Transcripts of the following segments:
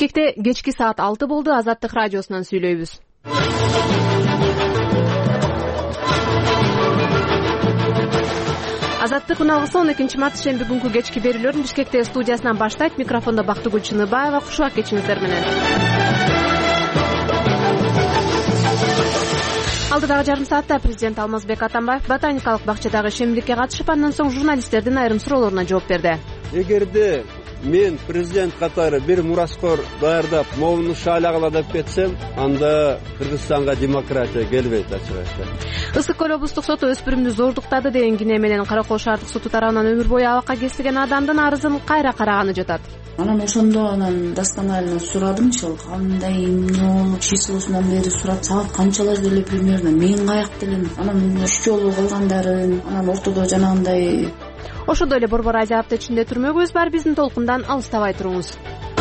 Бишкекте кечки саат 6 болду. Азаттык радиосунан сүйлөйбүз. Азаттык үналгысы 12-март шемби күнгү кечки берүүлөрүн Бишкекте студиясынан баштайт. Микрофондо Бактыгүл Чыныбаева. Кушак кечиңиздер менен. Алдыдагы жарым саатта президент Алмазбек Атамбаев ботаникалык бакчадагы ишемдикке катышып, андан соң журналисттердин айрым суроолоруна жооп берди. Эгерде мен президент катары бир мураскор даярдап, моуну шалагала деп кетсем, анда Кыргызстанга демократия келбейт, ачык айтсам. Ысык көл облустук соту өспүрүмдү зордуктады деген кине менен Каракол шаардык соту тарабынан өмүр бою абакка кесилген адамдын арызын кайра караганы жатат. Анан ошондо досконально сурадымчы, кандай эмне болуп, числосунан бери сурат, саат канчалар деле примерно, мен каякта элем, анан 3 жолу калгандарын, анан ортодо жанагындай. Ошондой эле Борбор Азия аптечинде түрмөгүбүз бар, биздин толкундан алыстабай туруңуз.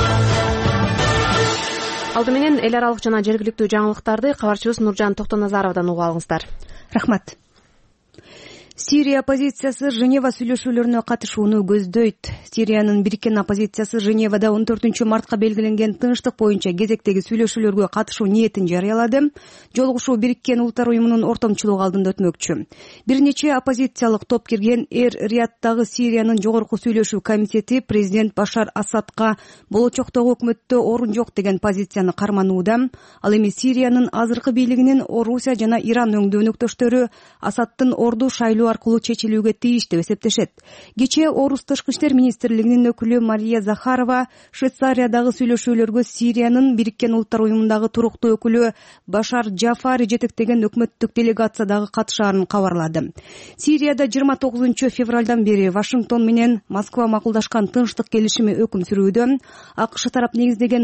Алды менен эл аралык жана жергиликтүү жаңылыктарды кабарчыбыз Нуржан Токтоназаровдон угуп алыңыздар. Рахмат. Сирия оппозициясы Женева сүйлөшүүлөрүнө катышууну көздөйт. Сириянын бириккен оппозициясы Женевада 14-мартка белгиленген тынчтык боюнча кезектеги сүйлөшүүлөргө катышуу ниетин жарыялады. Жолугушуу Бириккен Улуттар уюмунун ортомчулугу алдында өтмөкчү. Бир нече оппозициялык топ кирген Эр-Рияддагы Сириянын жогорку сүйлөшүү комитети президент Башар Асадка болочоктогу өкмөттө орун жок деген позицияны карманууда. Ал эми Сириянын азыркы бийлигинин Орусия жана Иран өңдүү өнөктөштөрү Асадтын орду шайлоо аркылуу чечилүүгө тийиш деп эсептешет. Кечээ Орус тышкы иштер министрлигинин өкүлү Мария Захарова Швейцариядагы сүйлөшүүлөргө Сириянын Бириккен Улуттар уюмундагы туруктуу өкүлү Башар Джафари жетектеген өкмөттүк делегациядагы катышаарын кабарлады. Сирияда 29 февралдан бери Вашингтон менен Москва макулдашкан тынчтык келишими өкүм сүрүүдө. АКШ тарап негиздеген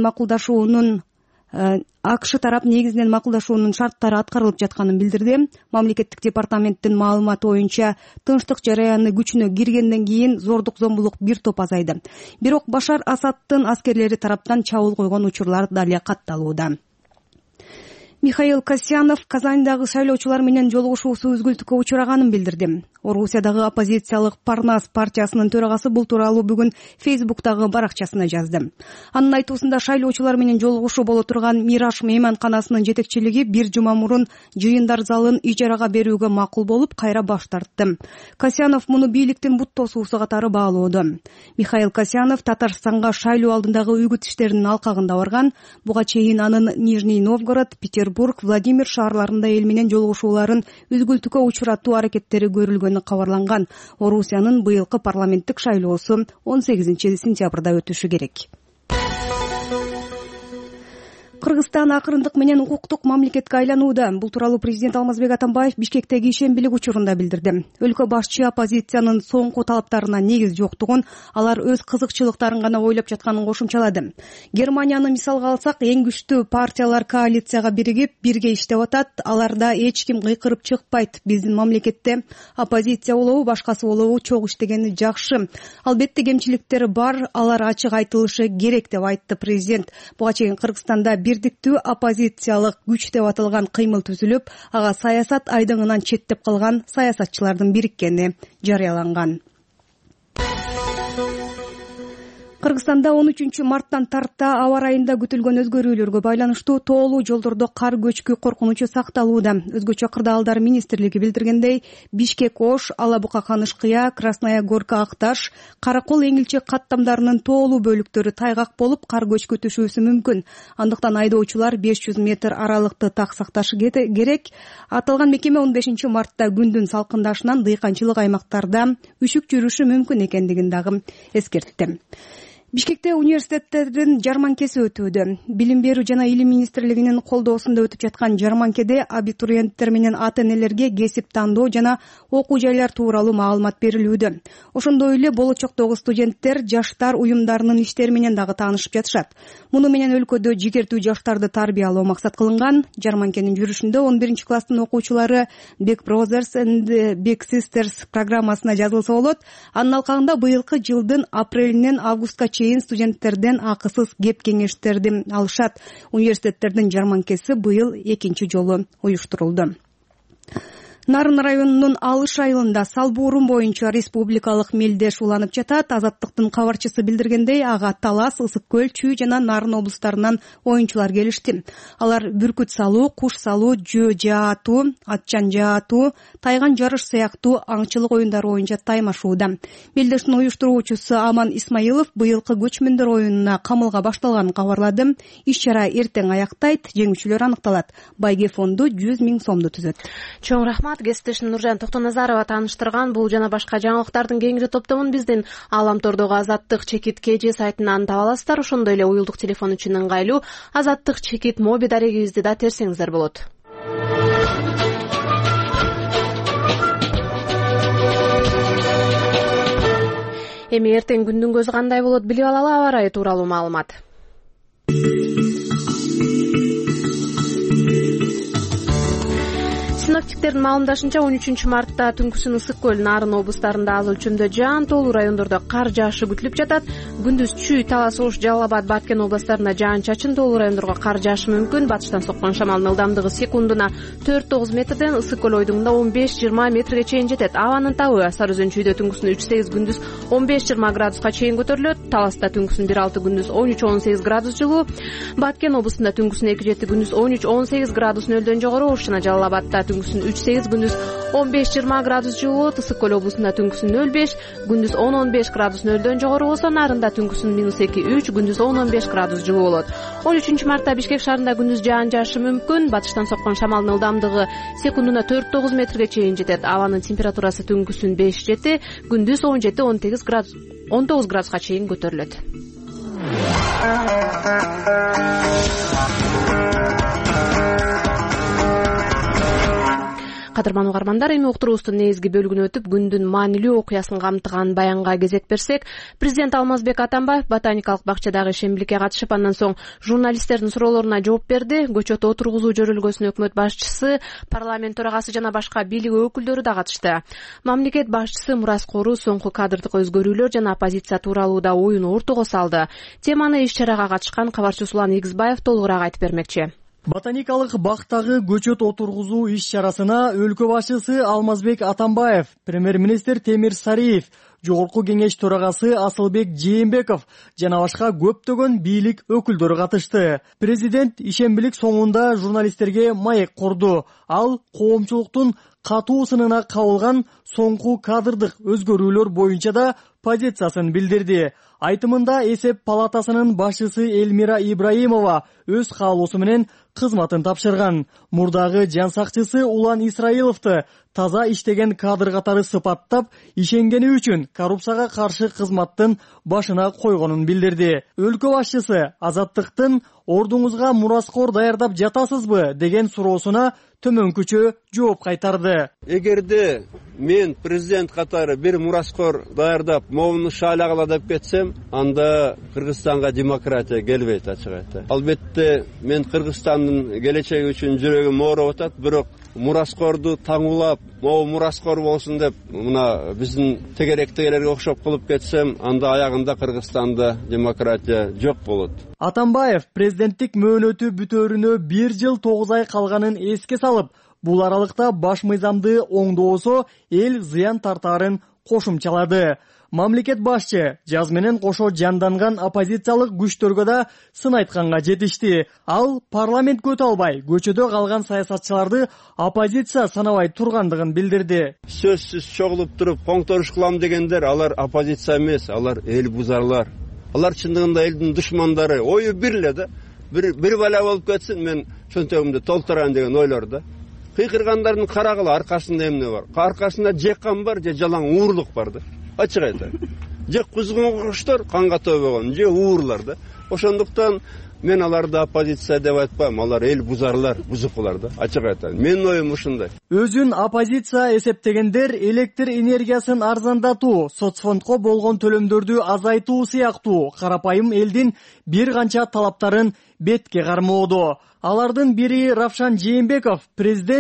макулдашуунун шарттары аткарылып жатканын билдирди. Мамлекеттик департаменттин маалыматы боюнча тынчтык жараяны күчүнө киргенден кийин зордук зомбулук бир топ азайды. Бирок Башар Асадтын аскерлери тараптан чабуул койгон учурлар дали катталууда. Михаил Касьянов Казандагы шайлоочулар менен жолугушуусу үзгүлтүккө учураганын билдирди. Орусиядагы оппозициялык Парнас партиясынын төрагасы бул тууралуу бүгүн Фейсбуктагы баракчасына жазды. Анын айтуусунда шайлоочулар менен жолугушуу боло турган Мираж мейманканасынын жетекчилиги бир жума мурун жыйындар залын ижарага берүүгө макул болуп, кайра баш тартты. Касьянов муну бийликтин бут тосуусу катары баалоодо. Михаил Касьянов Татарстанга шайлоо алдындагы үгүт иштеринин алкагында барган. Буга чейин анын Нижний Новгород, Петербург, Владимир шаарларында эл менен жолугушууларын үзгүлтүккө учуратуу аракеттери көрүлгөнү кабарланган. Орусиянын быйылкы парламенттик шайлоосу 18 сентябрда өтүшү керек. Кыргызстан акырындык менен укуктук мамлекетке айланууда. Бул тууралуу президент Алмазбек Атамбаев Бишкектеги ишембилик учурунда билдирди. Өлкө башчы оппозициянын соңку талаптарына негиз жоктугун, алар өз кызыкчылыктарын гана ойлоп жатканын кошумчалады. Германияны мисалга алсак, эң күчтүү партиялар коалицияга биригип, бирге иштеп атат. Аларда эч ким кыйкырып чыкпайт. Биздин мамлекетте оппозиция болобу, башкасы болобу чогуу иштегени жакшы. Албетте кемчиликтер бар, алар ачык айтылышы керек деп айтты президент. Буга чейин Кыргызстанда бирдиктүү оппозициялык күч деп аталган кыймыл түзүлүп, ага саясат айдыңынан четтеп калган саясатчылардын бириккени жарыяланган. Кыргызстанда 13-марттан тарта аба ырайында күтүлгөн өзгөрүүлөргө байланыштуу тоолуу жолдордо кар көчкү коркунучу сакталууда. Өзгөчө кырдаалдар министрлиги билдиргендей, Бишкек-Ош, Алабука-Канышкыя, Красная Горка-Акташ, Каракол эңилчек каттамдарынын тоолуу бөлүктөрү тайгак болуп, кар көчкү түшүүсү мүмкүн. Андыктан айдоочулар 500 метр аралыкты так сакташы керек. Аталган мекеме 15 мартта күндүн салкындашынан дыйканчылык аймактарда үшүк жүрүшү мүмкүн экендигин дагы эскертти. Бишкекте университеттердин жарманкеси өтүүдө. Билим берүү жана илим министрлигинин колдоосунда өтүп жаткан жарманкеде абитуриенттер менен ата-энелерге кесип тандоо жана окуу жайлар тууралуу маалымат берилүүдө. Ошондой эле болочоктогу студенттер жаштар уюмдарынын иштери менен дагы таанышып жатышат. Муну менен өлкөдө жигердүү жаштарды тарбиялоо максат кылынган. Жарманкенин жүрүшүндө 11 класстын окуучулары Big Brothers and Big Sisters программасына жазылса болот. Анын алкагында быйылкы жылдын апрелинен августка чейин студенттерден акысыз кеп кеңештерди алышат. Университеттердин жарманкеси быйыл экинчи жолу уюштурулду. Нарын районунун Алыш айылында Салбуурун боюнча республикалык мелдеш уланып жатат. Азаттыктын кабарчысы билдиргендей, ага Талас, Ысык көл, Чүй жана Нарын облустарынан оюнчулар келишти. Алар бүркүт салуу, куш салуу, жөө жаатуу, атчан жаатуу, тайган жарыш сыяктуу аңчылык оюндары боюнча таймашууда. Мелдештин уюштуруучусу Аман Исмаилов быйылкы көчмөндөр оюнуна камылга башталганын кабарлады. Иш-чара эртең аяктайт, жеңүүчүлөр аныкталат. Байге фонду 100 000 сомду түзөт. Чоң рахмат. Кесиптешим Нуржан Токтоназарова тааныштырган бул жана башка жаңылыктардын кеңири топтомун биздин Ааламтордогу Азаттык чекит KG сайтынан таба аласыздар. Ошондой эле уюлдук телефон үчүн ыңгайлуу Азаттык чекит моби дарегибизди да терсеңиздер болот. Эми эртең күндүн көзү кандай болот билип алалы. Аба ырайы тууралуу маалымат. Синоптиктердин маалымдашынча 13-мартта түнкүсүн Ысык көл, Нарын облустарында аз өлчөмдө жаан, тоолуу райондордо кар жаашы күтүлүп жатат. Күндүз Чүй, Талас, Ош, Жалал Абад, Баткен областарында жаан-чачын, тоолуу райондорго кар жаашы мүмкүн. Батыштан соккон шамалдын ылдамдыгы секундуна 4-9 метрден, Ысык көл ойдугунда 15-20 метрге чейин жетет. Абанын табы Сары Өзөн Чүйдө түнкүсүн 3-8, күндүз 15-20 градуска чейин көтөрүлөт. Таласта түнкүсүн 1-6, күндүз 13-18 градус жылуу. Баткен облустунда түнкүсүн 2-7, күндүз 13-18 градус нөлдөн жогору. Ош жана Жалал Абадта түнкүсүн 3-8, күндүз 15-20 градус жылуу. Ысык көл облусунда түнкүсүн 0-5, күндүз 10-15 градус нөлдөн жогору болсо, Нарында түнкүсүн -2-3, күндүз 10-15 градус жылуу болот. 13-мартта Бишкек шаарында күндүз жаан жаашы мүмкүн. Батыштан соккон шамалдын ылдамдыгы секундуна 4-9 метрге чейин жетет. Абанын температурасы түнкүсүн 5-7, күндүз 17-19 градуска чейин көтөрүлөт. Кадырман угармандар, эми уктуруубуздун негизги бөлүгүнө өтүп, күндүн маанилүү окуясын камтыган баянга кезек берсек, президент Алмазбек Атамбаев ботаникалык бакчадагы ишембиликке катышып, андан соң журналисттердин суроолоруна жооп берди. Көчөт отургузуу жөрөлгөсүнө өкмөт башчысы, парламент төрагасы жана башка бийлик өкүлдөрү да катышты. Мамлекет башчысы мурас коруу, соңку кадрдык өзгөрүүлөр жана оппозиция тууралуу да оюн ортого салды. Теманы иш-чарага катышкан кабарчы Улан Игизбаев толугураак айтып бермекчи. Ботаникалык бактагы көчөт отургузуу иш-чарасына өлкө башчысы Алмазбек Атамбаев, премьер-министр Темир Сариев, жогорку кеңеш төрагасы Асылбек Жээнбеков жана башка көптөгөн бийлик өкүлдөрү катышты. Президент ишембилик соңунда журналисттерге маек курду. Ал коомчулуктун катуу сынына кабылган соңку кадрдык өзгөрүүлөр боюнча да позициясын билдирди. Айтымында эсеп палатасынын башчысы Элмира Ибраимова өз каалоосу менен кызматын тапшырган. Мурдагы жан сакчысы Улан Исраиловду таза иштеген кадр катары сыпаттап, ишенгени үчүн коррупцияга каршы кызматтын башына койгонун билдирди. Өлкө башчысы Азаттыктын ордуңузга мураскор даярдап жатасызбы деген суроосуна төмөнкүчө жооп кайтарды. Эгерде мен президент катары бир мураскор даярдап, моуну шаалагыла деп кетсем, анда Кыргызстанга демократия келбейт, ачык айтты. Албетте мен Кыргызстандын келечеги үчүн жүрөгүм ооруп атат, бирок мураскорду таңуулап, могу мураскор болсун деп, мына биздин тегеректегилерге окшоп кылып кетсем, анда аягында Кыргызстанда демократия жок болот. Атамбаев президенттик мөөнөтү бүтөөрүнө 1 жыл 9 ай калганын эске салып, бул аралыкта баш мыйзамды оңдоосо эл зыян тартаарын кошумчалады. Мамлекет башчы жаз менен кошо жанданган оппозициялык күчтөргө да сын айтканга жетишти. Ал парламент көтө албай, көчөдө калган саясатчыларды оппозиция санабай тургандыгын билдирди. Сөзсүз чогулуп туруп коңторуш кылам дегендер, алар оппозиция эмес, алар эл бузарлар. Алар чындыгында элдин душмандары. Ою бир эле да. Бир бала болуп кетсин, мен чөнтөгүмдү толтурайын деген ойлор да. Кыйкыргандардын карагыла аркасында эмне бар? Аркасында же кан бар, же жалаң уурлук бар да. Ачык айтайын. Же кузгун куштар канга төбөгөн, же уурлар да. Ошондуктан мен аларды оппозиция деп айтпайм, алар эл бузарлар, бузукулар да. Ачык айтайын. Менин оюм ушундай. Өзүн оппозиция эсептегендер электр энергиясын арзандатуу, соцфондко болгон төлөмдөрдү азайтуу сыяктуу карапайым элдин бир канча талаптарын бетке кармоодо. Алардын бири Равшан Жээнбеков, президент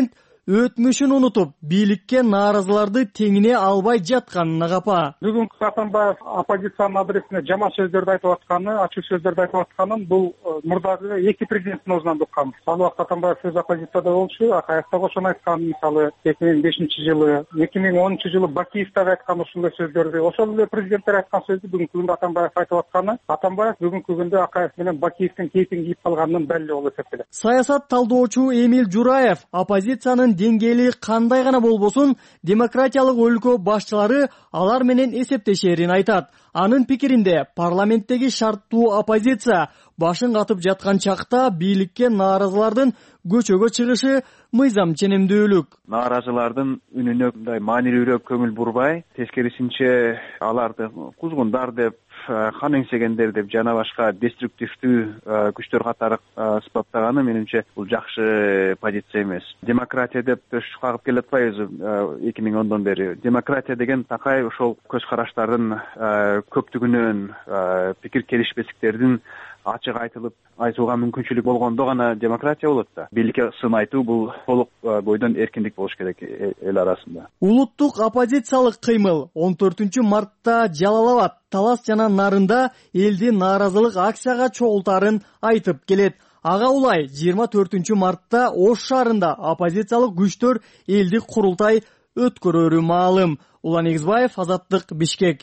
өтмүшүн унутуп, бийликке нааразыларды теңине албай жатканына капа. Бүгүнкү Атамбаев оппозициянын адресине жаман сөздөрдү айтып атканы, ачык сөздөрдү айтып атканын бул мурдагы эки президенттин оозунан уккан. Ал убакта Атамбаев өз оппозицияда болчу, Акаев да ошону айткан. Мисалы 2005-жылы, 2010-жылы Бакиев дагы айткан ушундай сөздөрдү. Ошол эле президенттер айткан сөздү бүгүнкү күндө Атамбаев айтып атканы. Атамбаев бүгүнкү күндө Акаев менен Бакиевдин кейпин кийип калганынын далили болуп эсептелет. Саясат талдоочу Эмиль Жураев оппозициянын деңгээли кандай гана болбосун, демократиялык өлкө башчылары алар менен эсептешерин айтат. Анын пикиринде парламенттеги шарттуу оппозиция башын катып жаткан чакта бийликке нааразылардын көчөгө чыгышы мыйзам ченемдүүлүк. Нааразылардын үнүнө мындай маанилүүрөөк көңүл бурбай, тескерисинче аларды кузгундар деп, хан эңсегендер деп жана башка деструктивдүү күчтөр катары сыпаттаганы менимче бул жакшы позиция эмес. Демократия деп төш кагып келатпайбызбы 2010дон бери. Демократия деген такай ошол көз караштардын көптүгүнөн, пикир келишпестиктердин ачык айтууга мүмкүнчүлүк болгондо гана демократия болот да. Бийликке сын айтуу бул толук бойдон эркиндик болуш керек эл арасында. Улуттук оппозициялык кыймыл 14-мартта Жалал-Абад, Талас жана Нарында элди нааразылык акцияга чогултарын айтып келет. Ага улай 24-мартта Ош шаарында оппозициялык күчтөр элдик курултай өткөрөрү маалым. Улан Эгизбаев, Азаттык, Бишкек.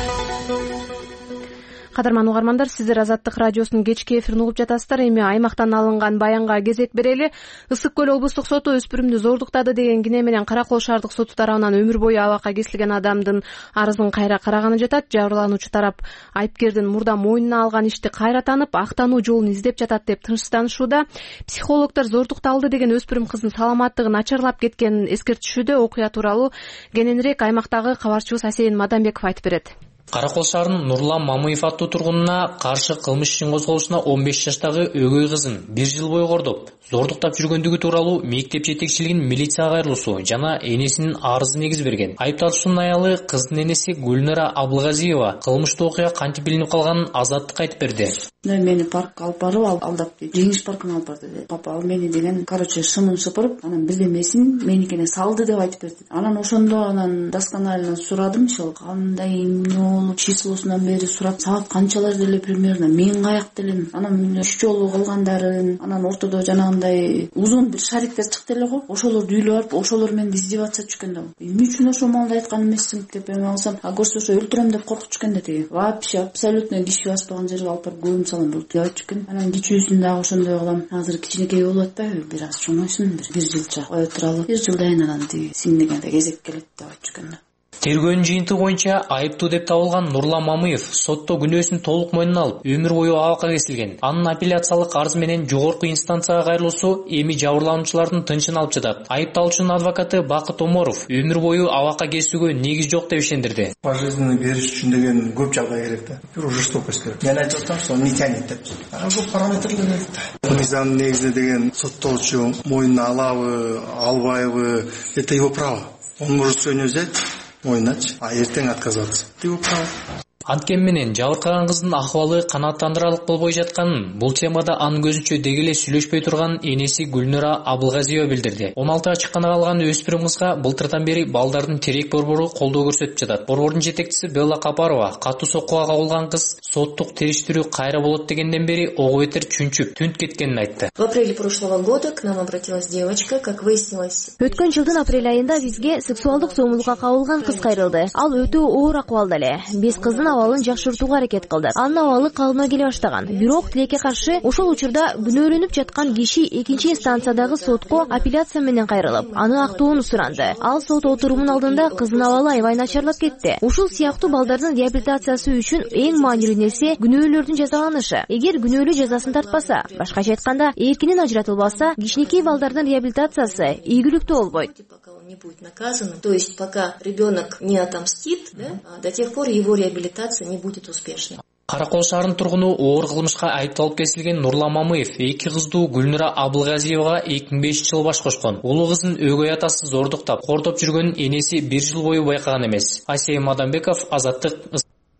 Кадырман угармандар, сиздер Азаттык радиосунун кечки эфирин угуп жатасыздар. Эми аймактан алынган баянга кезек берели. Ысык көл облустук соту өспүрүмдү зордуктады деген кине менен Каракол шаардык соту тарабынан өмүр бою абакка кесилген адамдын арызын кайра караганы жатат. Жабырлануучу тарап айыпкердин мурда мойнуна алган ишти кайра танып, актануу жолун издеп жатат деп тынчсызданышууда. Психологдор зордукталды деген өспүрүм кыздын саламаттыгы начарлап кеткенин эскертишүүдө. Окуя тууралуу кененирээк аймактагы кабарчыбыз Асейин Мадамбеков айтып берет. Каракол шаарынын Нурлан Мамыев аттуу тургунуна каршы кылмыш ишин козголушуна 15 жаштагы өгөй кызын 1 жыл бою кордоп, зордуктап жүргөндүгү тууралуу мектеп жетекчилигинин милицияга кайрылуусу жана энесинин арызы негиз берген. Айыпталуучунун аялы кыздын энеси Гүлнара Абылгазиева кылмыштуу окуя кантип билинип калганын Азаттыкка айтып берди. Мени паркка алып барып, алдап жеңиш паркына алып барды. Папа ал мени деген, шымын сыпырып, анан бирдемесин меникине салды деп айтып берди. Анан ошондо досконально сурадым, кандай числосунан бери сурап, саат канчаларда эле примерно, мен каякта элем, анан 3 жолу кылгандарын, анан ортодо жанагындай узун бир шариктер чыкты эле го, ошолорду үйлөп алып, ошолор менен издеваться түшкөн да. Эмне үчүн ошол маалда айткан эмессиң деп эме алсам, көрсө өлтүрөм деп коркуп түшкөн да тиги. Вообще абсолютно киши баспаган жерге алып барып көбүм салам деп айтып түшкөн. Анан кичүүсүн дагы ошондой кылам. Азыр кичинекей болуп атпайбы, бир аз чоңойсун, бир жылча кое туралы. 1 жылдан анан тиги сиңдегенде кезек келет деп айтып түшкөн да. Тергөөнүн жыйынтыгы боюнча айыптуу деп табылган Нурлан Мамыев сотто күнөөсүн толук мойнуна алып, өмүр бою абакка кесилген. Анын апелляциялык арызы менен жогорку инстанцияга кайрылуусу эми жабырлануучулардын тынчын алып жатат. Айыпталуучунун адвокаты Бакыт Оморов өмүр бою абакка кесүүгө негиз жок деп ишендирди. Пожизненный бериш үчүн деген көп жагдай керек да. Бир жестокость керек. Мен айтып атам, что не тянет деп. Көп параметрлер керек. Мыйзамдын негизинде деген соттоочу мойнуна алабы, албайбы, это его право. Он может сегодня взять мойнунач, а эртең отказаться. Его право. Анткени менен жабыркаган кыздын акыбалы канааттандырарлык болбой жатканын, бул темада анын көзүнчө деги эле сүйлөшпөй турган энеси Гүлнара Абылгазиева билдирди. 16 ачыккана калган өспүрүм кызга былтырдан бери балдардын терек борбору колдоо көрсөтүп жатат. Борбордун жетекчиси Белла Капарова катуу соккуга кабылган кыз соттук териштирүү кайра болот дегенден бери ого бетер чүнчүп, түнт кеткенин айтты. В апреле прошлого года к нам обратилась девочка, как выяснилось. Өткөн жылдын апрель айында бизге сексуалдык зомбулукка кабылган кыз кайрылды. Ал өтө оор акыбалда эле. Биз кыздын абалын жакшыртууга аракет кылдык. Анын абалы калыбына келе баштаган. Бирок тилекке каршы ошол учурда күнөөлөнүп жаткан киши экинчи инстанциядагы сотко апелляция менен кайрылып, аны актоону суранды. Ал сот отурумунун алдында кыздын абалы аябай начарлап кетти. Ушул сыяктуу балдардын реабилитациясы үчүн эң маанилүү нерсе күнөөлөрдүн жазаланышы. Эгер күнөөлүү жазасын тартпаса, башкача айтканда, эркинен ажыратылбаса, кичинекей балдардын реабилитациясы ийгиликтүү болбойт. Не будет наказан, то есть пока ребенок не отомстит, до тех пор его реабилитация не будет успешной. Каракол шаарынын тургуну оор кылмышка айыпталып кесилген Нурлан Мамыев эки кыздуу Гүлнара Абылгазиевага 2005-жылы баш кошкон. Улуу кызын өгөй атасы зордуктап, кордоп жүргөнүн энеси 1 жыл бою байкаган эмес. Асейин Мадамбеков, Азаттык.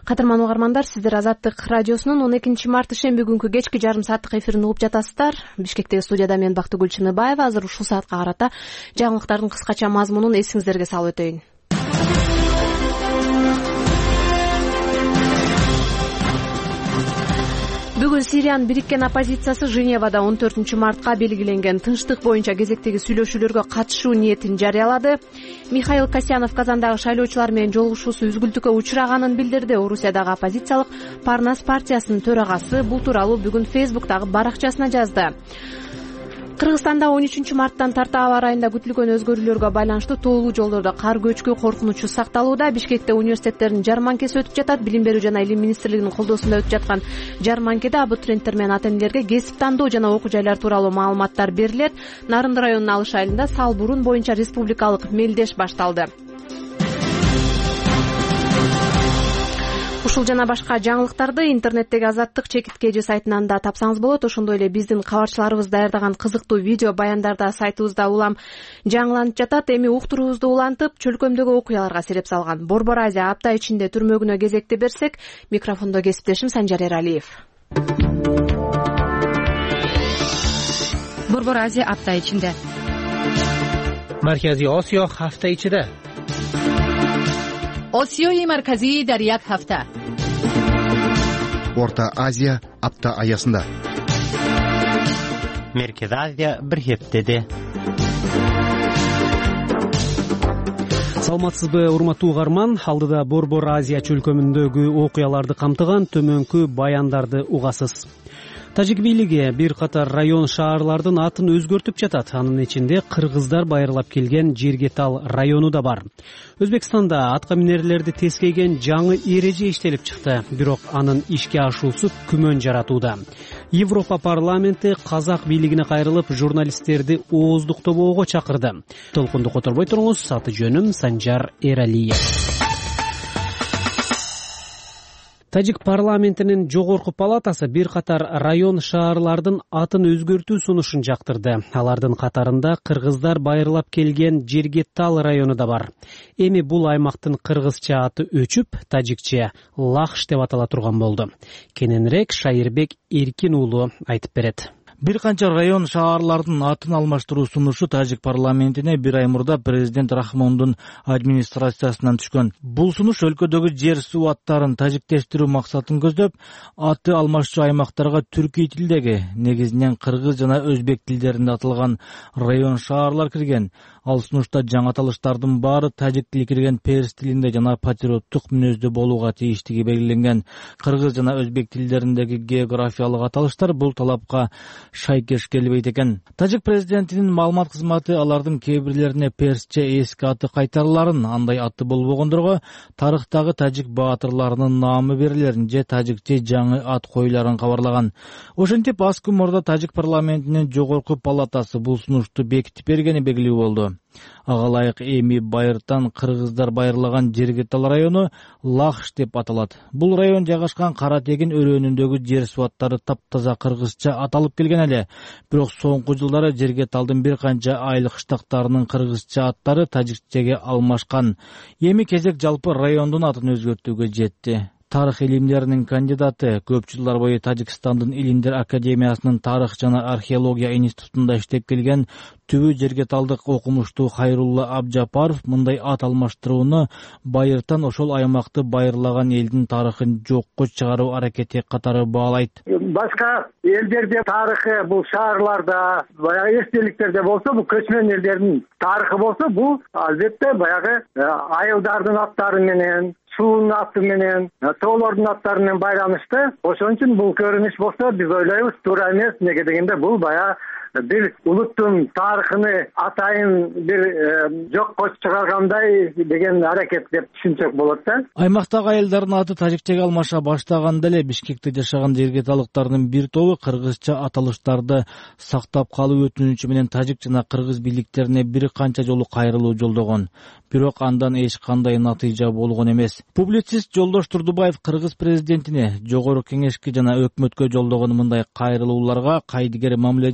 Кадырман угармандар, сиздер Азаттык радиосунун 12 март ишемби күнкү кечки жарым сааттык эфирин угуп жатасыздар. Бишкектеги студияда мен Бактыгүл Чыныбаева. Азыр ушул саатка карата жаңылыктардын кыскача мазмунун эсиңиздерге салып өтөйүн. Бүгүн Сириянын бириккен оппозициясы Женевада 14 мартка белгиленген тынчтык боюнча кезектеги сүйлөшүүлөргө катышуу ниетин жарыялады. Михаил Касьянов Казандагы шайлоочулар менен жолугушуусу үзгүлтүккө учураганын билдирди. Орусиядагы оппозициялык Парнас партиясынын төрагасы бул тууралуу бүгүн Фейсбуктагы баракчасына жазды. Кыргызстанда 13 марттан тарта аба ырайында күтүлгөн өзгөрүүлөргө байланыштуу тоолуу жолдордо кар көчкү коркунучу сакталууда. Бишкекте университеттердин жарманкеси өтүп жатат. Билим берүү жана илим министрлигинин колдоосунда өтүп жаткан жарманкеде абитуриенттер менен ата энелерге кесип тандоо жана окуу жайлар тууралуу маалыматтар берилет. Нарынды районунун Алыш айылында сал бурун боюнча республикалык мелдеш башталды. Ушул жана башка жаңылыктарды интернеттеги Азаттык чекиткежи сайтынан да тапсаңыз болот. Ошондой эле биздин кабарчыларыбыз даярдаган кызыктуу видео баяндар да сайтыбызда улам жаңыланып жатат. Эми уктуруубузду улантып, чөлкөмдөгү окуяларга сереп салган Борбор Азия апта ичинде түрмөгүнө кезекти берсек, микрофондо кесиптешим Санжар Эралиев. Борбор Азия апта ичинде. Markaziy Osiyo hafta ichida. Osiyoyi markaziy dar yak hafta. Орта Азия апта аясында. Merkez Азия bir heftede. Саламатсызбы, урматтуу угарман? Алдыда Борбор Азия чөлкөмүндөгү окуяларды камтыган төмөнкү баяндарды угасыз. Тажик бийлиги бир катар район шаарлардын атын өзгөртүп жатат. Анын ичинде кыргыздар байырлап келген Жергетал району да бар. Өзбекстанда атка минерлерди тескейген жаңы эреже иштелип чыкты. Бирок анын ишке ашуусу күмөн жаратууда. Европа парламенти казак бийлигине кайрылып, журналисттерди ооздуктоого чакырды. Толкунду которбой туруңуз, аты жөнүм Санжар Эралиев. Тажик парламентинин жогорку палатасы бир катар район шаарлардын атын өзгөртүү сунушун жактырды. Алардын катарында кыргыздар байырлап келген Жергетал району да бар. Эми бул аймактын кыргызча аты өчүп, тажикче Лахш деп атала турган болду. Кененирээк Шайырбек Эркин уулу айтып берет. Бир канча район шаарлардын атын алмаштыруу сунушу Тажик парламентине бир ай мурда президент Рахмондун администрациясынан түшкөн. Бул сунуш өлкөдөгү жер суу аттарын тажиктештирүү максатын көздөп, аты алмашчу аймактарга түркий тилдеги, негизинен кыргыз жана өзбек тилдеринде аталган район шаарлар кирген. Ал сунушта жаңы аталыштардын баары тажик тили кирген перс тилинде жана патриоттук мүнөздө болууга тийиштиги белгиленген. Кыргыз жана өзбек тилдериндеги географиялык аталыштар бул талапка шайкеш келбейт экен. Тажик президентинин маалымат кызматы алардын кээ бирлерине персче эски аты кайтарыларын, андай аты болбогондорго тарыхтагы тажик баатырларынын наамы берилерин же тажикче жаңы ат коюларын кабарлаган. Ошентип аз күн мурда Тажик парламентинин жогорку палатасы бул сунушту бекитип бергени белгилүү болду. Ага ылайык эми байыртан кыргыздар байырлаган Жергетал району Лахш деп аталат. Бул район жайгашкан Кара Тегин өрөөнүндөгү жер суаттары таптаза кыргызча аталып келген эле. Бирок соңку жылдары Жергеталдын бир канча айыл кыштактарынын кыргызча аттары тажикчеге алмашкан. Эми кезек жалпы райондун атын өзгөртүүгө жетти. Тарых илимдеринин кандидаты, көп жылдар бою Тажикстандын Илимдер академиясынын тарых жана археология институтунда иштеп келген түбү Жергеталдык окумуштуу Хайрулла Абжапаров мындай ат алмаштырууну байыртан ошол аймакты байырлаган элдин тарыхын жокко чыгаруу аракети катары баалайт. Башка элдерде тарыхы, бул шаарларда, баягы эстеликтерде болсо, бул көчмөн элдердин тарыхы болсо, бул албетте баягы айылдардын аттары менен, суунун аты менен, тоолордун аттары менен байланышты. Ошон үчүн бул көрүнүш болсо, биз ойлойбуз, туура эмес. Неге дегенде бул баягы бир улуттун тарыхыны атайын бир жокко чыгаргандай деген аракет деп түшүнсөк болот да. Аймактагы айылдардын аты тажикчеге алмаша баштаганда эле Бишкекте жашаган жергеталыктардын бир тобу кыргызча аталыштарды сактап калуу өтүнүчү менен тажик жана кыргыз бийликтерине бир канча жолу кайрылуу жолдогон. Бирок андан эч кандай натыйжа болгон эмес. Публицист Жолдош Турдубаев кыргыз президентине жогорку кеңешке жана өкмөткө жолдогон мындай кайрылууларга кайдыгер мамиле жасалып,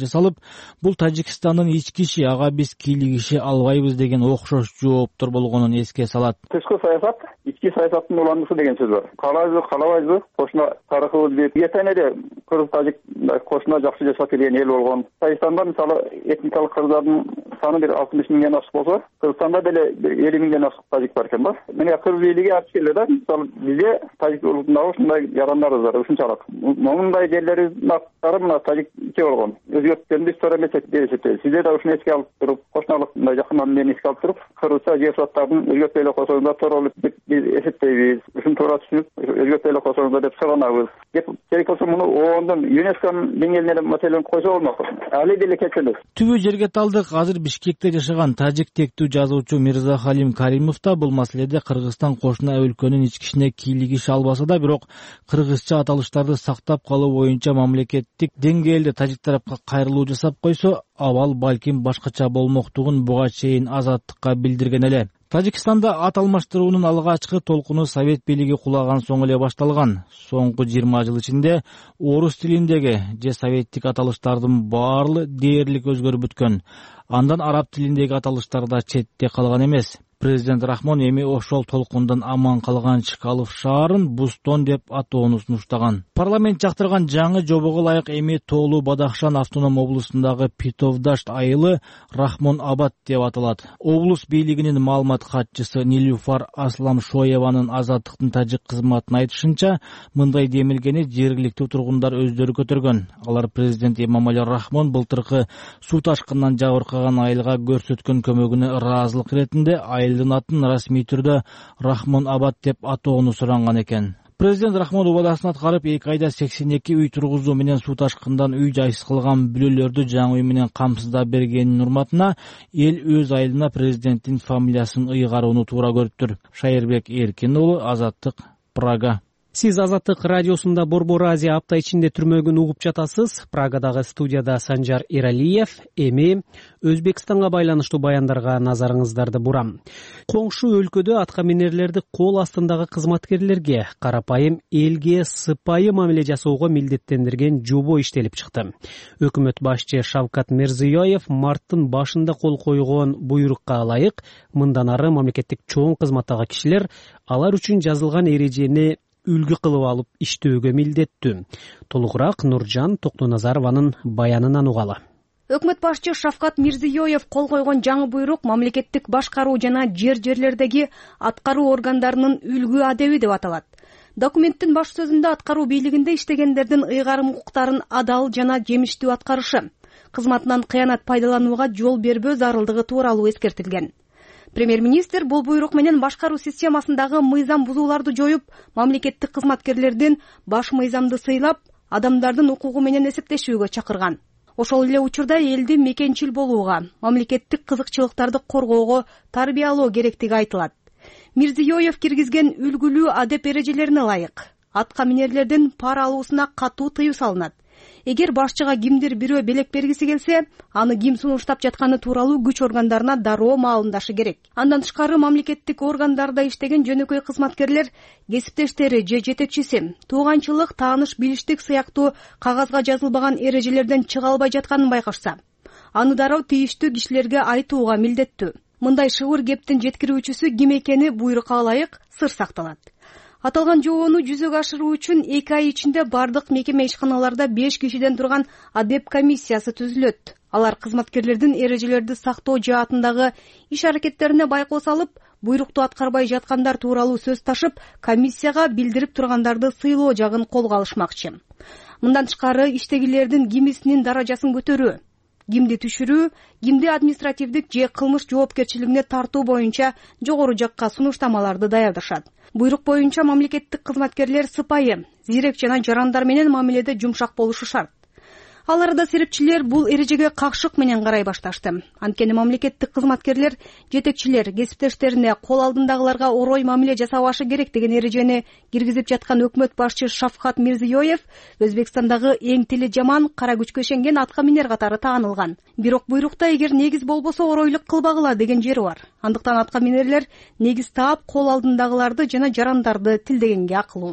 Бул Тажикстандын ички иши, ага биз кийлигише албайбыз деген окшош жооптор болгонун эске салат. Тышкы саясат ички саясаттын уландысы деген сөз бар. Каалайбызбы, каалабайбызбы, кошуна тарыхыбыз бип, эртең эле кыргыз тажик кошуна жакшы жашап келген эл болгон. Тажикстанда мисалы этникалык кыргыздардын саны 60 миңден ашык болсо, Кыргызстанда деле 50 миңден ашык тажик бар экен да. Мына кыргыз бийлиги ачып келди да, мисалы бизде тажик улутундагы ушундай жарандарыбыз бар, ушунчалык. Мындай жерлерибиздин аттары мына тажикче болгон. Өзгөрткөндү история эмес деп эсептейт. Сизде да ушуну эске алып туруп, кошуналык мындай жакын мамилени эске алып туруп, кыргызча жер суаттардын өзгөртпөй эле койсоңуздар тууралуу деп биз эсептейбиз. Ушуну туура түшүнүп, өзгөртпөй эле койсоңуздар деп суранабыз. Керек болсо муну ООНдун ЮНЕСКОнун деңгээлине маселени койсо болмок. Али деле кетсенбиз. Түбү жерге талдык. Азыр Бишкекте жашаган тажик тектүү жазуучу Мирза Халим Каримов да бул маселеде Кыргызстан кошуна өлкөнүн ички ишине кийлигише албаса да, бирок кыргызча аталыштарды сактап калуу боюнча мамлекеттик деңгээлде тажик тарапка кайрылуу жасап койсо, абал балким башкача болмоктугун буга чейин Азаттыкка билдирген эле. Тажикстанда ат алмаштыруунун алгачкы толкуну Совет бийлиги кулаган соң эле башталган. Соңку 20 жыл ичинде орус тилиндеги же советтик аталыштардын баары дээрлик өзгөрүп бүткөн. Андан араб тилиндеги аталыштар да четте калган эмес. Президент Рахмон эми ошол толкундан аман калган Чкалов шаарын Бустон деп атоону сунуштаган. Парламент жактырган жаңы жобого ылайык эми Тоолу Бадахшан автоном облусундагы Питовдашт айылы Рахмон Абад деп аталат. Облус бийлигинин маалымат катчысы Нилюфар Асламшоеванын Азаттыктын тажик кызматына айтышынча, мындай демилгени жергиликтүү тургундар өздөрү көтөргөн. Алар президент Эмомали Рахмон былтыркы суу ташкынынан жабыркаган айылга көрсөткөн көмөгүнө ыраазылык иретинде айылдын атын расмий түрдө Рахмон Абад деп атоону суранган экен. Президент Рахмон убадасын аткарып 2 айда 82 үй тургузуу менен суу ташкындан үй жайсыз кылган бүлөлөрдү жаңы үй менен камсыздап бергенин урматына эл өз айылына президенттин фамилиясын ыйгарууну туура көрүптүр. Шайырбек Эркин уулу, Азаттык, Прага. Сиз Азаттык радиосунда Борбор Азия апта ичинде түрмөгүн угуп жатасыз. Прагадагы студияда Санжар Эралиев. Эми Өзбекстанга байланыштуу баяндарга назарыңыздарды бурам. Коңшу өлкөдө атка минерлерди кол астындагы кызматкерлерге карапайым элге сыпайы мамиле жасоого милдеттендирген жобо иштелип чыкты. Өкмөт башчы Шавкат Мирзиёев марттын башында кол койгон буйрукка ылайык мындан ары мамлекеттик чоң кызматтагы кишилер алар үчүн жазылган эрежени үлгү кылып алып иштөөгө милдеттүү. Толугураак Нуржан Токтоназарованын баянынан угалы. Өкмөт башчы Шавкат Мирзиёев кол койгон жаңы буйрук мамлекеттик башкаруу жана жерлердеги аткаруу органдарынын үлгү адеби деп аталат. Документтин баш сөзүндө аткаруу бийлигинде иштегендердин ыйгарым укуктарын адал жана жемиштүү аткарышы, кызматынан кыянат пайдаланууга жол бербөө зарылдыгы тууралуу эскертилген. Премьер-министр бул буйрук менен башкаруу системасындагы мыйзам бузууларды жоюп, мамлекеттик кызматкерлердин баш мыйзамды сыйлап, адамдардын укугу менен эсептешүүгө чакырган. Ошол эле учурда элди мекенчил болууга, мамлекеттик кызыкчылыктарды коргоого тарбиялоо керектиги айтылат. Мирзиёев киргизген үлгүлүү адеп эрежелерине ылайык атка минерлердин пара алуусуна катуу тыюу салынат. Эгер башчыга кимдир бирөө белек бергиси келсе, аны ким сунуштап жатканы тууралуу күч органдарына дароо маалымдашы керек. Андан тышкары мамлекеттик органдарда иштеген жөнөкөй кызматкерлер кесиптештери же жетекчиси тууганчылык, тааныш, билиштик сыяктуу кагазга жазылбаган эрежелерден чыга албай жатканын байкашса, аны дароо тийиштүү кишилерге айтууга милдеттүү. Мындай шыбыр кептин жеткирүүчүсү ким экени буйрукка ылайык сыр сакталат. Аталган жобону жүзөгө ашыруу үчүн 2 ай ичинде бардык мекеме ишканаларда 5 кишиден турган адеп комиссиясы түзүлөт. Алар кызматкерлердин эрежелерди сактоо жаатындагы иш аракеттерине байкоо салып, буйрукту аткарбай жаткандар тууралуу сөз ташып, комиссияга билдирип тургандарды сыйлоо жагын колго алышмакчы. Мындан тышкары иштегилердин кимисинин даражасын көтөрүү, кимди түшүрүү, кимди административдик же кылмыш жоопкерчилигине тартуу боюнча жогору жакка сунуштамаларды даярдашат. Буйрук боюнча мамлекеттик кызматкерлер сыпайы, зирек жана жарандар менен мамиледе жумшак болушу шарт. Ал арада серепчилер бул эрежеге какшык менен карай башташты. Анткени мамлекеттик кызматкерлер, жетекчилер кесиптештерине кол алдындагыларга орой мамиле жасабашы керек деген эрежени киргизип жаткан өкмөт башчы Шавкат Мирзиёев Өзбекстандагы эң тили жаман, кара күчкө ишенген атка минер катары таанылган. Бирок буйрукта эгер негиз болбосо оройлук кылбагыла деген жери бар. Андыктан атка минерлер негиз таап кол алдындагыларды жана жарандарды тилдегенге акылуу.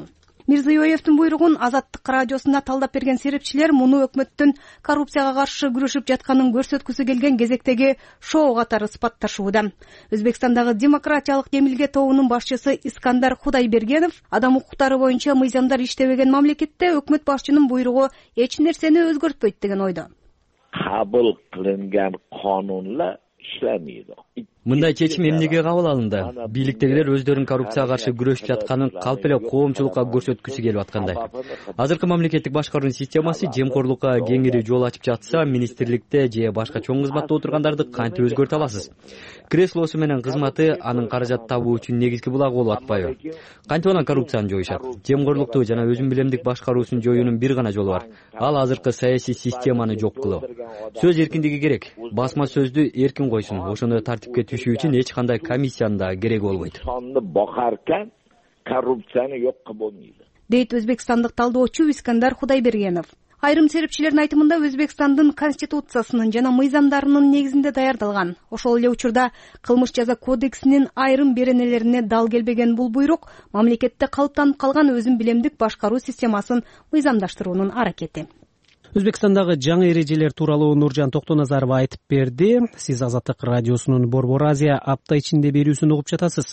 Мирзиёевдин буйругун Азаттык радиосуна талдап берген серепчилер муну өкмөттүн коррупцияга каршы күрөшүп жатканын көрсөткүсү келген кезектеги шоу катары сыпатташууда. Өзбекстандагы демократиялык Эмилге тобунун башчысы Искандар Кудайбергенов адам укуктары боюнча мыйзамдар иштебеген мамлекетте өкмөт башчынын буйругу эч нерсени өзгөртпөйт деген ойдо. Кабыл кылынган канунlar işlemiyor. Мындай чечим эмнеге кабыл алынды? Бийликтегилер өздөрүнүн коррупцияга каршы күрөшүп жатканын калп эле коомчулукка көрсөткүсү келип аткандай. Азыркы мамлекеттик башкаруу системасы жемкорлукка кеңири жол ачып жатса, министрликте же башка чоң кызматта отургандарды кантип өзгөртө аласыз? Креслосу менен кызматы анын каражат табуу үчүн негизги булагы болуп атпайбы? Кантип анан коррупцияны жоюшат? Жемкорлукту жана өзүн билемдик башкаруусун жоюунун бир гана жолу бар. Ал азыркы саясий системаны жок кылуу. Сөз эркиндиги керек. Басма сөздү эркин койсун. Ошону тартипке түшүү үчүн эч кандай комиссиянын да кереги болбойт. Бакаркан коррупцияны жок кылып болбойт. Дейт өзбекстандык талдоочу Искандар Кудайбергенов. Айрым серепчилердин айтымында Өзбекстандын конституциясынын жана мыйзамдарынын негизинде даярдалган. Ошол эле учурда кылмыш жаза кодексинин айрым беренелерине дал келбеген бул буйрук мамлекетте калыптанып калган өзүн билемдик башкаруу системасын мыйзамдаштыруунун аракети. Өзбекстандагы жаңы эрежелер тууралуу Нуржан Токтоназаров айтып берди. Сиз Азаттык радиосунун Борбор Азия апта ичинде берүүсүн угуп жатасыз.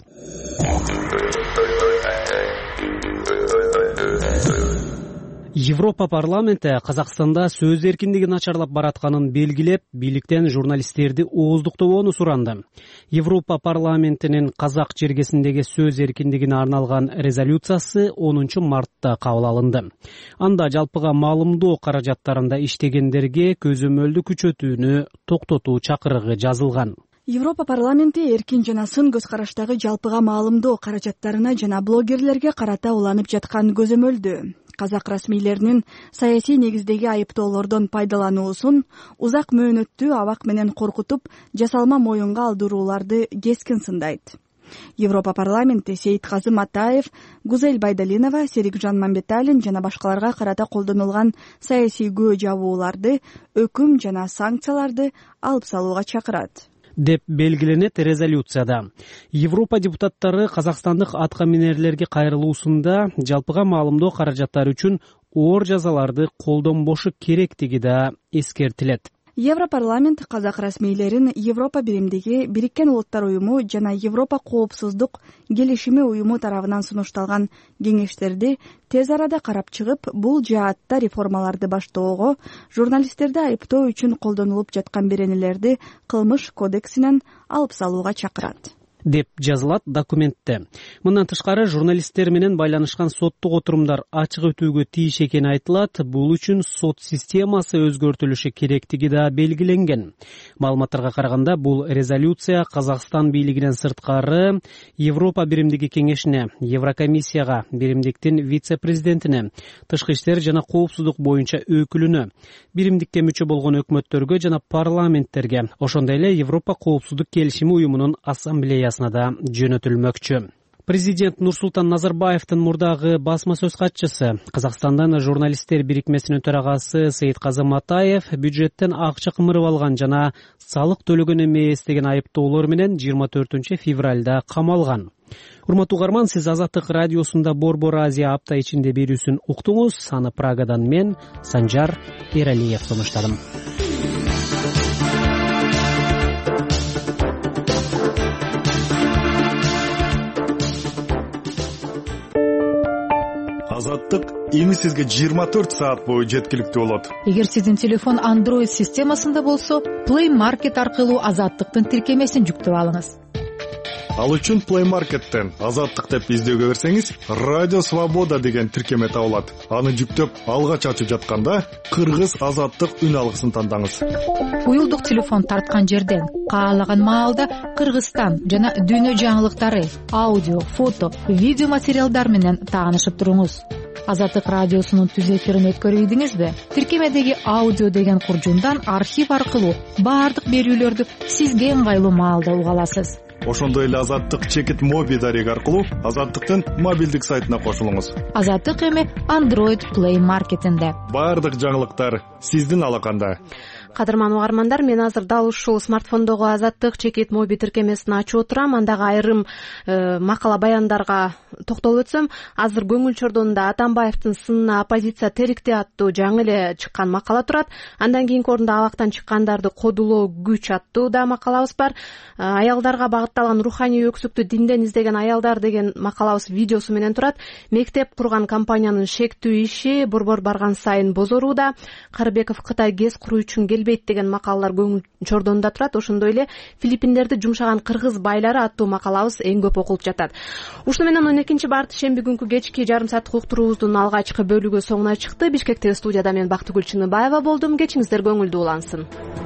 Европа парламенти Казакстанда сөз эркиндиги начарлап баратканын белгилеп, бийликтен журналисттерди ооздуктобоону суранды. Европа парламентинин казак жергесиндеги сөз эркиндигине арналган резолюциясы 10 мартта кабыл алынды. Анда жалпыга маалымдоо каражаттарында иштегендерге көзөмөлдү күчөтүүнү токтотуу чакырыгы жазылган. Европа парламенти эркин жана сын көз караштагы жалпыга маалымдоо каражаттарына жана блогерлерге карата уланып жаткан көзөмөлдү, казак расмийлеринин саясий негиздеги айыптоолордон пайдалануусун, узак мөөнөттүү абак менен коркутуп, жасалма моюнга алдырууларды кескин сындайт. Европа парламенти Сейитказы Матаев, Гузель Байдалинова, Серикжан Мамбеталин жана башкаларга карата колдонулган саясий көө жабууларды, өкүм жана санкцияларды алып салууга чакырат деп белгиленет резолюцияда. Европа депутаттары казакстандык атка минерлерге кайрылуусунда жалпыга маалымдоо каражаттары үчүн оор жазаларды колдонбошу керектиги да эскертилет. Европарламент казак расмийлерин Европа биримдиги, Бириккен Улуттар уюму жана Европа коопсуздук келишими уюму тарабынан сунушталган кеңештерди тез арада карап чыгып, бул жаатта реформаларды баштоого, журналисттерди айыптоо үчүн колдонулуп жаткан беренелерди кылмыш кодексинен алып салууга чакырат деп жазылат документте. Мындан тышкары журналисттер менен байланышкан соттук отурумдар ачык өтүүгө тийиш экени айтылат. Бул үчүн сот системасы өзгөртүлүшү керектиги да белгиленген. Маалыматтарга караганда бул резолюция Казакстан бийлигинен сырткары Европа биримдиги кеңешине, Еврокомиссияга, биримдиктин вице-президентине, тышкы иштер жана коопсуздук боюнча өкүлүнө, биримдикке мүчө болгон өкмөттөргө жана парламенттерге, ошондой эле Европа коопсуздук келишими уюмунун ассамблеясына да жөнөтүлмөкчү. Президент Нурсултан Назарбаевдин мурдагы басма сөз катчысы, Казакстандан журналисттер бирикмесинин төрагасы Сейитказы Матаев бюджеттен акча кымырып алган жана салык төлөгөн эмес деген айыптоолор менен 24 февралда камалган. Урматтуу угарман, сиз Азаттык радиосунда Борбор Азия апта ичинде берүүсүн уктуңуз. Аны Прагадан мен Санжар Эралиев сунуштадым. Азаттык эми сизге 24 саат бою жеткиликтүү болот. Эгер сиздин телефон Android системасында болсо, Play Market аркылуу Азаттыктын тиркемесин жүктөп алыңыз. Ал үчүн Play Market'тен Азаттык деп издөөгө берсеңиз, Радио Свобода деген тиркеме табылат. Аны жүктөп алгач ачып жатканда Кыргыз Азаттык үн алгысын тандаңыз. Уюлдук телефон тарткан жерден каалаган маалда Кыргызстан жана дүйнө жаңылыктары, аудио, фото, видео материалдар менен таанышып туруңуз. Азаттык радиосунун түз эфирин өткөрбөйдүңүзбү? Тиркемедеги аудио деген куржундан архив аркылуу баардык берүүлөрдү сизге ыңгайлуу маалда уга аласыз. Ошондой эле Азаттык чекит моби дареги аркылуу Азаттыктын мобилдик сайтына кошулуңуз. Азаттык эми Android Play Market'инде. Баардык жаңылыктар сиздин алаканда. Кадырман угармандар, мен азыр дал ушул смартфондогу Азаттык чекит моби тиркемесин ачып отурам. Андагы айрым макала баяндарга токтолуп өтсөм, азыр Көңүл чордонунда Атамбаевдин сынына оппозиция терикти аттуу жаңы эле чыккан макала турат. Андан кийинки орунда Абактан чыккандарды кодулоо күч аттуу да макалабыз бар. Аялдарга багытталган руханий өксүктү динден издеген аялдар деген макалабыз видеосу менен турат. Мектеп курган компаниянын шектүү иши борбор барган сайын бозорууда. Карыбеков Кытай ГЭС куруу үчүн келбейт деген макалалар Көңүл чордонунда турат. Ошондой эле Филиппиндерди жумшаган кыргыз байлары аттуу макалабыз эң көп окулуп жатат. Ушуну менен 12-март шемби күнкү кечки жарым сааттык уктуруубуздун алгачкы бөлүгү соңуна чыкты. Бишкектеги студияда мен Бактыгүл Чыныбаева болдум. Кечиңиздер көңүлдүү улансын.